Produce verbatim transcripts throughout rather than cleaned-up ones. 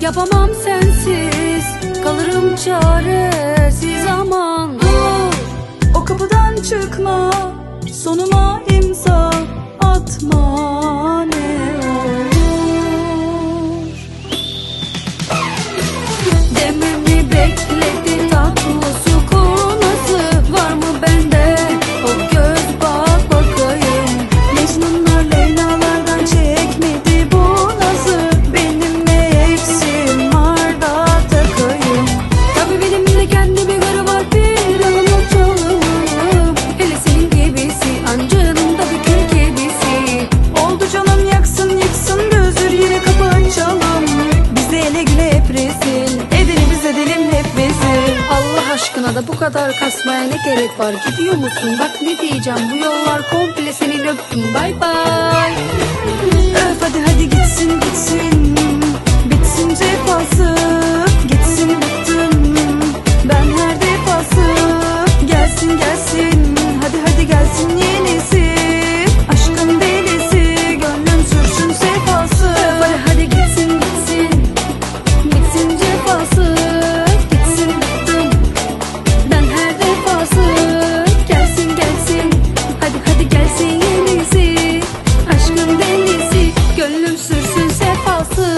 Yapamam sensiz, kalırım çaresiz aman. Dur, o kapıdan çıkma, sonuma imza atma ne olur. Dememi bekledi tatlı su kurnazı, var mı bende o göz bak bakayım. Mecnunlar Leyla'lardan çekmedi bu nazı, benim ne eksiğim var da takayım. Tabii benim de kendi bir garı var, bir anlatalım. Hele senin gibisi, ancağında bir kül kedisi. Oldu canım yaksın yıksın bir özür, yine kapı açalım. Bize ele güle hep rezil, edeni biz edelim hep vezir. Allah aşkına da bu kadar kasmaya ne gerek var? Gidiyor musun? Bak ne diyeceğim, bu yollar komple senin, öptüm, bay bay. Öf hadi hadi gitsin gitsin, bitsin cefası, gitsin bıktım ben her defası. Gelsin gelsin, hadi hadi gelsin yenisi, aşkın delisi, gönlüm sürsün sefası. Öf hadi hadi gitsin gitsin, bitsin cefası, gitsin bıktım ben her defası. Gelsin gelsin, hadi hadi gelsin yenisi, aşkın delisi, gönlüm sürsün sefası.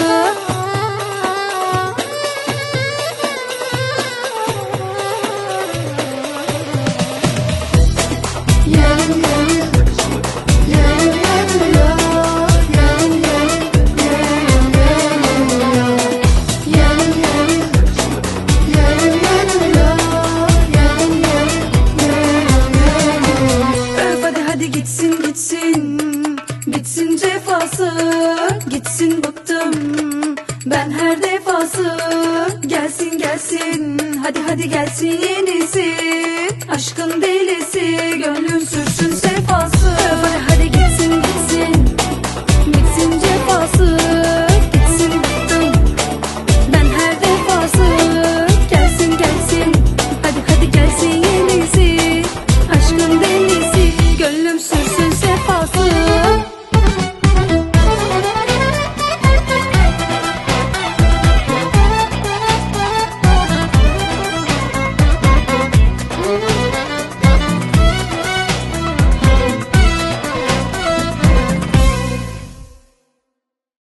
Öf hadi hadi gitsin gitsin, bitsin cefası, gitsin bıktım ben her defası. Gelsin gelsin, hadi hadi gelsin yeni